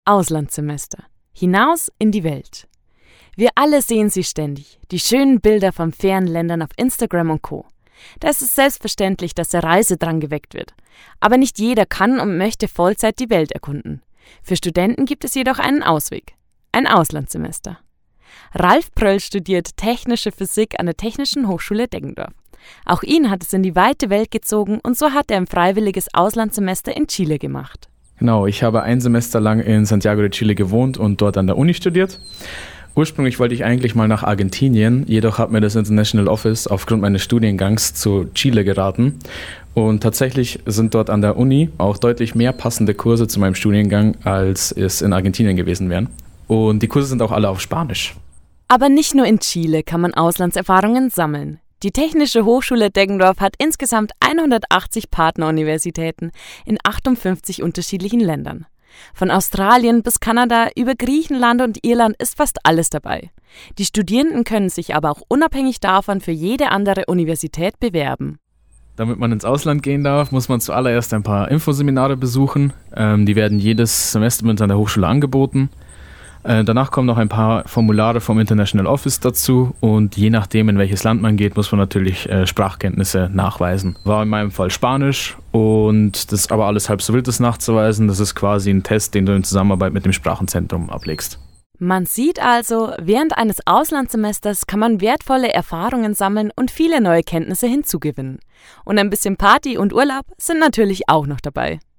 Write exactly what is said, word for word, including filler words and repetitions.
Auslandssemester. Hinaus in die Welt. Wir alle sehen sie ständig, die schönen Bilder von fernen Ländern auf Instagram und Co. Da ist es selbstverständlich, dass der Reisedrang geweckt wird. Aber nicht jeder kann und möchte Vollzeit die Welt erkunden. Für Studenten gibt es jedoch einen Ausweg. Ein Auslandssemester. Ralf Pröll studiert Technische Physik an der Technischen Hochschule Deggendorf. Auch ihn hat es in die weite Welt gezogen und so hat er ein freiwilliges Auslandssemester in Chile gemacht. Genau, ich habe ein Semester lang in Santiago de Chile gewohnt und dort an der Uni studiert. Ursprünglich wollte ich eigentlich mal nach Argentinien, jedoch hat mir das International Office aufgrund meines Studiengangs zu Chile geraten. Und tatsächlich sind dort an der Uni auch deutlich mehr passende Kurse zu meinem Studiengang, als es in Argentinien gewesen wären. Und die Kurse sind auch alle auf Spanisch. Aber nicht nur in Chile kann man Auslandserfahrungen sammeln. Die Technische Hochschule Deggendorf hat insgesamt hundertachtzig Partneruniversitäten in achtundfünfzig unterschiedlichen Ländern. Von Australien bis Kanada über Griechenland und Irland ist fast alles dabei. Die Studierenden können sich aber auch unabhängig davon für jede andere Universität bewerben. Damit man ins Ausland gehen darf, muss man zuallererst ein paar Infoseminare besuchen. Ähm, die werden jedes Semester mit an der Hochschule angeboten. Äh, danach kommen noch ein paar Formulare vom International Office dazu und je nachdem, in welches Land man geht, muss man natürlich äh, Sprachkenntnisse nachweisen. War in meinem Fall Spanisch und das ist aber alles halb so wild, das nachzuweisen. Das ist quasi ein Test, den du in Zusammenarbeit mit dem Sprachenzentrum ablegst. Man sieht also, während eines Auslandssemesters kann man wertvolle Erfahrungen sammeln und viele neue Kenntnisse hinzugewinnen. Und ein bisschen Party und Urlaub sind natürlich auch noch dabei.